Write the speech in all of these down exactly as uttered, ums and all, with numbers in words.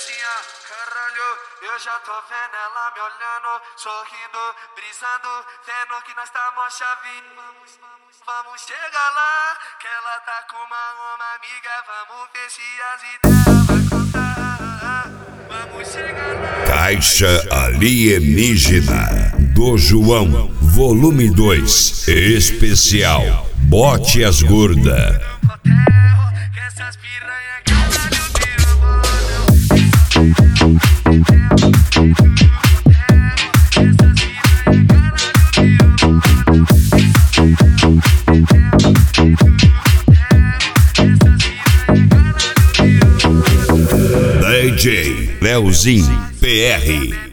assim, ó, caralho, eu já tô vendo ela me olhando, sorrindo, brisando, vendo que nós tá mó chave. Vamos, vamos, vamos chegar lá, que ela tá com uma, uma amiga, vamos ver se as ideias vai contar. Vamos chegar lá. Caixa Alienígena do João, volume dois, especial, bote as gorda. D J Leozinho P R.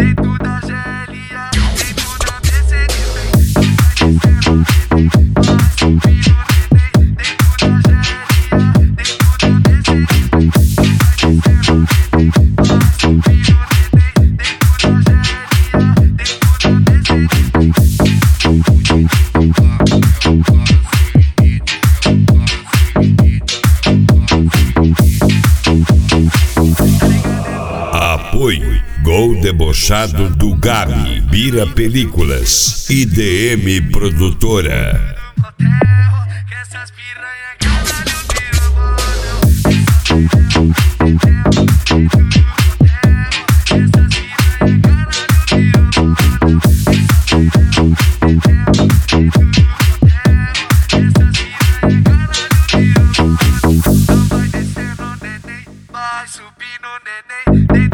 Apoio Gol Debochado do Gabi, Bira Películas e D M Produtora. Vai subir no neném.